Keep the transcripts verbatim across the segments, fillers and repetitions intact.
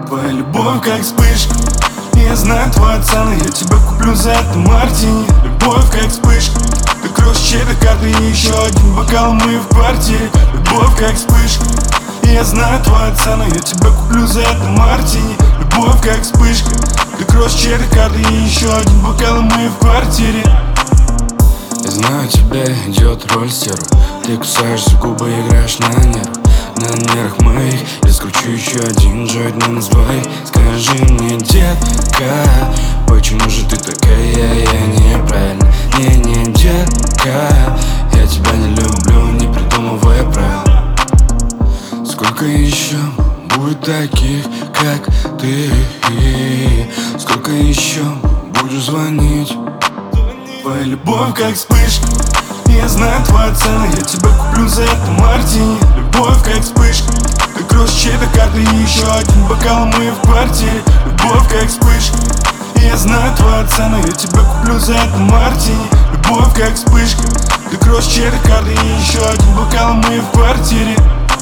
Твоя любовь как вспышка, я знаю твою цену, я тебя куплю за это мартини. Любовь как вспышка, ты кроешь чьей-то карты и еще один бокал, мы в квартире. Любовь как вспышка, я знаю твою цену, я тебя куплю за это мартини. Любовь как вспышка, ты кроешь чьей-то карты и еще один бокал, мы в квартире. Я знаю, тебе идет роль стерва. Ты кусаешься губы, играешь на нервах. На нервах моих я скручу еще один джойнт на нас двоих. Скажи мне, детка, почему же ты такая, я неправильно? Не, не, детка, я тебя не люблю, не придумывая правил. Сколько еще будет таких, как ты? Сколько еще будешь звонить? Твоя любовь как вспышка, я знаю твою цену, я тебя куплю за это мартини. Любовь как вспышка, ты кроешь чьей-то карты и еще один бокал, мы в квартире. Любовь как вспышка, я знаю твою цену, я тебя куплю за это мартини. Любовь как вспышка, ты кроешь чьей-то карты и еще один бокал, мы в квартире.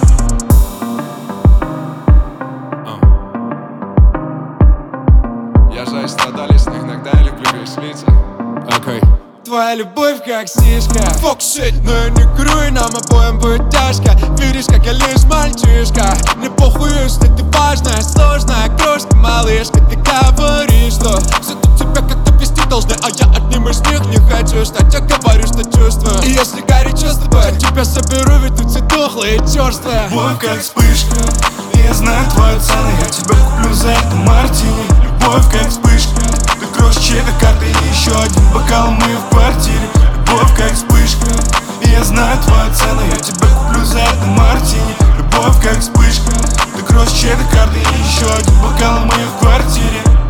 Я же страдалищный, иногда я люблю веселиться. Окей. Твоя любовь как сишка. Fuck shit, но я не курю, и нам обоим будет тяжко. Видишь, как я лишь мальчишка. Мне похуй, если ты важная, сложная крошка, малышка. Ты говоришь, что все тут тебя как-то вести должны, а я одним из них не хочу стать. Я говорю, что чувствую, и если горячо с тобой, я тебя соберу, ведь тут все тухлые и черствые. Любовь как вспышка, я знаю твою цену, я тебя куплю за это мартини. Любовь как вспышка, ты кроешь чьей-то карты и еще один бокал, мы в квартире. Любовь как вспышка, я знаю твою цену, я тебя куплю за это мартини. Любовь как вспышка, ты кроешь чьей-то карты и еще один бокал, мы в квартире.